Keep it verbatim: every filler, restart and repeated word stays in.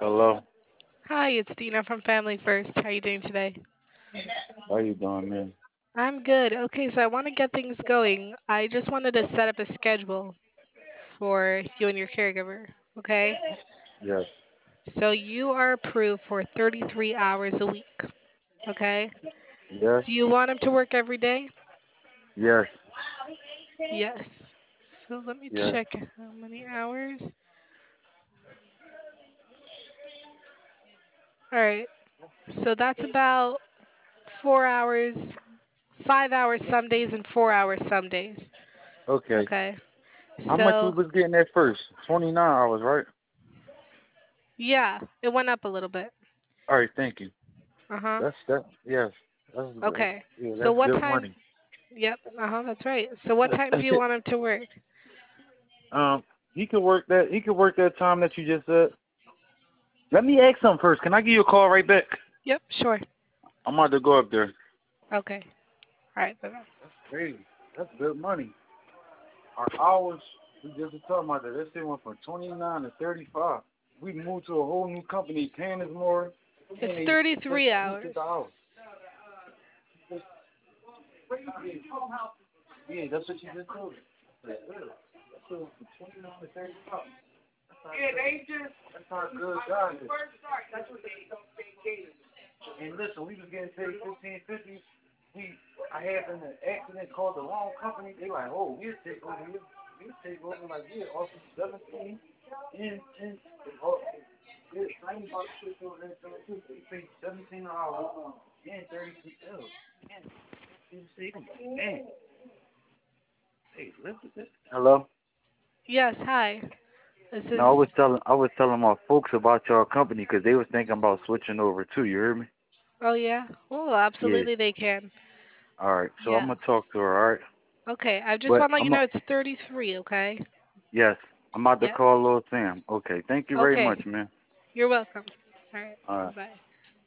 Hello. Hi, it's Dina from Family First. How are you doing today? How you doing, man? I'm good. Okay, so I want to get things going. I just wanted to set up a schedule for you and your caregiver. Okay? Yes. So you are approved for thirty-three hours a week. Okay? Yes. Do you want him to work every day? Yes. Yes. So let me Yes. check how many hours. All right. So that's about four hours, five hours some days, and four hours some days. Okay. Okay. How much we So, was getting at first? Twenty nine hours, right? yeah, it went up a little bit. All right. Thank you. Uh huh. That's that. Yes. That's, that's Okay. yeah. So That's what good time? money. Yep. Uh huh. That's right. So what time do you want him to work? um, he could work that. He could work that time that you just said. Let me ask something first. Can I give you a call right back? Yep. Sure. I'm about to go up there. Okay. All right. Bye bye. That's crazy. That's good money. Our hours. We just were talking about that. That shit went from twenty nine to thirty five. We moved to a whole new company, paying us more, and It's they just thirty-three boosted the hours. hours. Yeah, that's what you just told me. That's good. That shit went from twenty nine to thirty five. That's how good. That's how good God is. And listen, we was getting paid fifteen fifty. We, I had an accident, called the wrong company. They like, oh, we'll take over here. We'll take over. Like, yeah, offer seventeen and and oh, yeah, same about shit over there. Too. They paid seventeen an hour and thirty two L's. Man, you see, I'm like, man, hey, look at this. Hello. Yes. Hi. This No, I is. was telling I was telling my folks about your company because they was thinking about switching over too. You heard me? Oh yeah. Oh, Yeah. absolutely they can. All right. So I'm Yeah. gonna talk to her. All right. Okay. I just But want to let you I'm a, know it's thirty-three. Okay. yes. I'm about to Yep. call Lil Sam. Okay. Thank you very Okay. much, man. You're welcome. All right. All right. Bye bye.